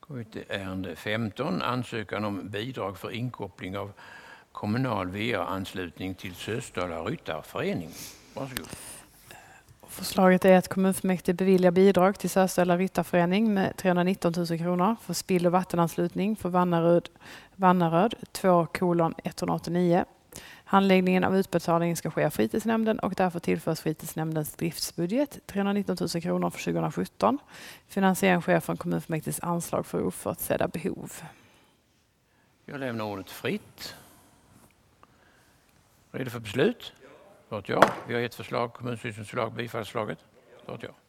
Går till ärende 15, ansökan om bidrag för inkoppling av kommunal VA-anslutning till Sösdala Ryttarförening. Varsågod. Förslaget är att kommunfullmäktige beviljar bidrag till Sösdala Ryttarförening med 319 000 kronor för spill- och vattenanslutning för Vannaröd 2:189. Handläggningen av utbetalningen ska ske av fritidsnämnden och därför tillförs fritidsnämndens driftsbudget 319 000 kronor för 2017. Finansiering sker från kommunfullmäktiges anslag för oförutsedda behov. Jag lämnar ordet fritt. Redo för beslut? Ja. Vi har ett förslag, kommunstyrelsens förslag, bifallsförslaget. Ja.